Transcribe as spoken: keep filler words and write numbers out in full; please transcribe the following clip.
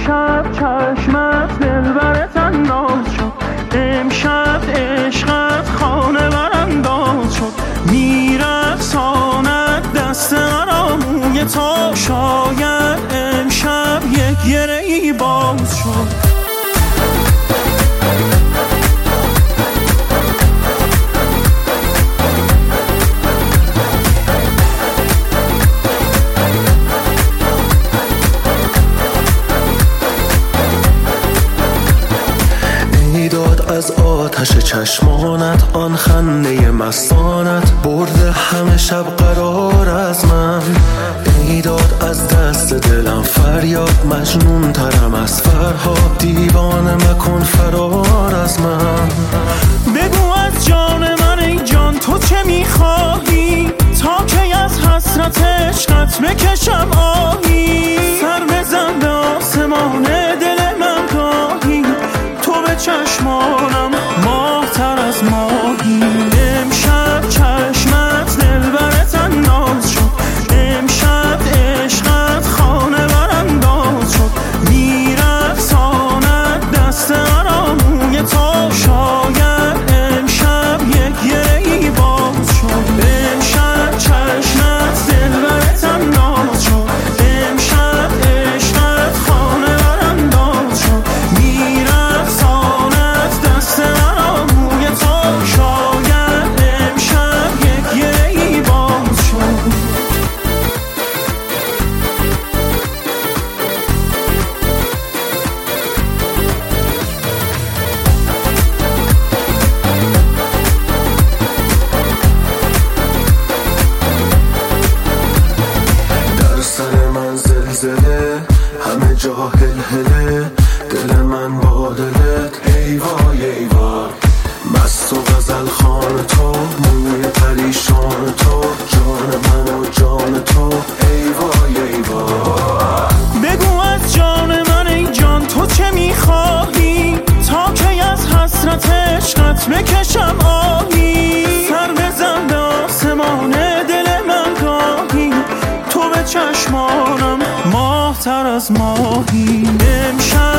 امشب چشمت دلبرت انداز شد، امشب عشقت خانه برانداز شد، میرقصاند دست مرا موی تو، شاید امشب یک گره‌ای باز شد. از آتش چشمانت آن خنده مستانت برده همه شب قرار از من. ای داد از دست دلم فریاد، مجنون ترم از فرهاد، دیوانه مکن فرار از من. بگو از جان من ای جان تو چه میخواهی، تا کی از حسرت عشقت بکشم آهی. سر بزن به آسمان دل من گاهی، تو به چشمانم ماه تر از ماهی. امشب چشمت دلبرت انداز شد، امشب عشقت خانه برانداز شد، میرقصاند دست مرا موی تو، شاید امشب یک گره‌ای باز شد. امشب چشمت دلبرت انداز شد، امشب عشقت خانه برانداز شد، میرقصاند دست مرا موی تو، شاید امشب یک گره‌ای باز شد. در سر من زلزله، همه جا هلهله، دل من با دلت ای وای ای وای. مست و غزل خان تو، موی پریشان تو، جان من و جان تو ای وای ای وای. بگو از جان من ای جان تو چه میخواهی، تا کی از حسرت عشقت بکشم آهی. سر بزن به آسمان دل من گاهی، تو به چشمانم ماه تر از ماهی. امشب